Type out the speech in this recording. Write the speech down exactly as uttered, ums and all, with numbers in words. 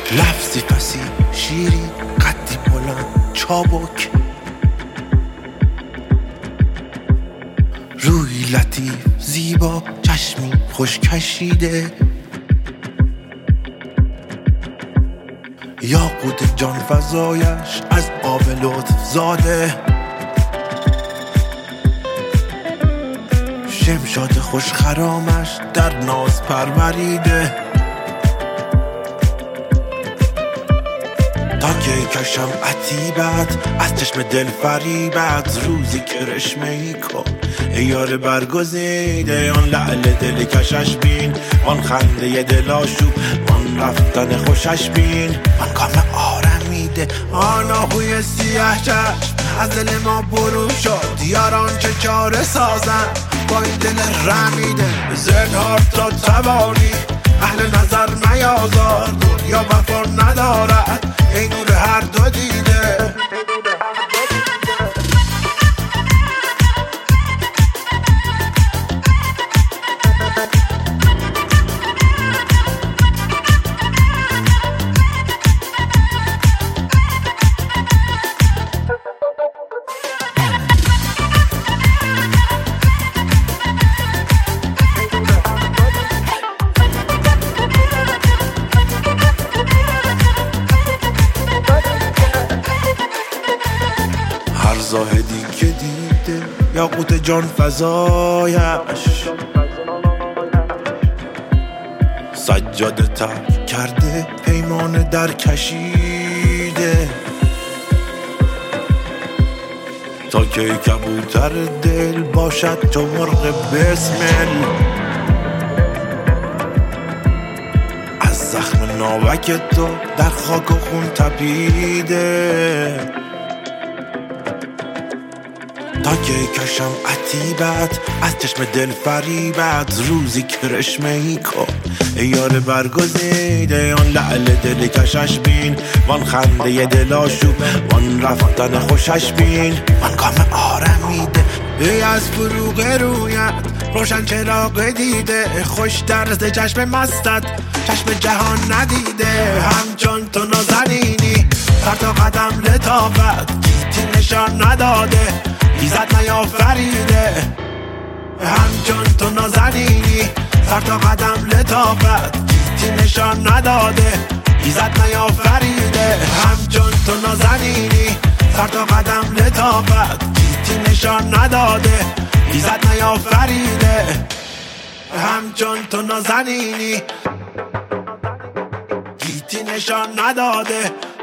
لفظی فسی شیری قدی بلند چابک، روی لطیف زیبا چشمی خوش کشیده، یاقوت جان فزایش از آب لطف زاده، شمشاد خوش خرامش در ناز پروریده، تا که کشم عتیبت از چشم دل فریبت، روزی کرشمه ای کن ای یار برگزیده، آن لعل دل کشش بین، آن خنده دل آشوب، آن رفتن خوشش بین، آن کام آرمیده، آن آهوی سیاه چشم از دل ما برون شد، یاران چه چاره سازن با این دل رمیده، زنهار تا توانی اهل نظر میازار، دنیا وفا ندارد ای نور هر دو دیده. هر زاهدی که دیده یاقوت جان فزایش، سجاده تر کرده پیمان در کشیده، تا که کبوتر دل باشد تو مرغ بسمل، از زخم ناوک تو در خاک و خون تپیده، تا که کشم عتیبت از چشم دل فریبت، روزی کرشمه ای کن ای یار برگزیده، آن لعل دل کشش بین، وان خنده دل آشوب، وان رفتن خوشش بین، وان کام آرمیده، ای از فروغ رویت روشن چراغ دیده، خوش درز چشم مستت چشم جهان ندیده، همچون تو نازنینی سر تا قدم لطافت، گیتی نشان نداده ایزد نیافریده، همچون تو نازنینی سر تا قدم لطافت، گیتی نشان نداده ایزد نیافریده، همچون تو نازنینی سر تا قدم لطافت، گیتی نشان نداده ایزد نیافریده، همچون تو نازنینی گیتی نشان نداده